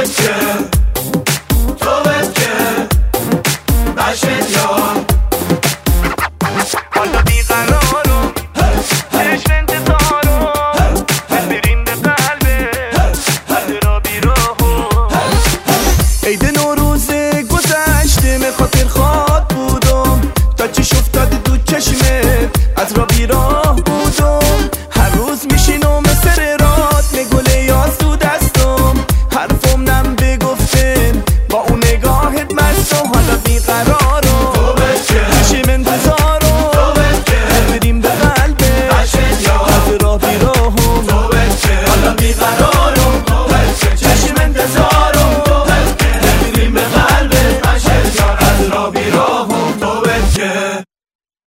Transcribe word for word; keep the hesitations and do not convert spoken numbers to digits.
که تو که نشد یار حالا بیقرارم چشم انتظارم بریم به قلبه را بیراهم عید نوروز گذشته به خاطر خواد بودم تا چش افتاده دو چشمت از را بیراه بودم هر روز میشینم سر راد نگله یاز تو دستم حرفم نم بگفتن با اون نگاهت مستم حالا بیقرارم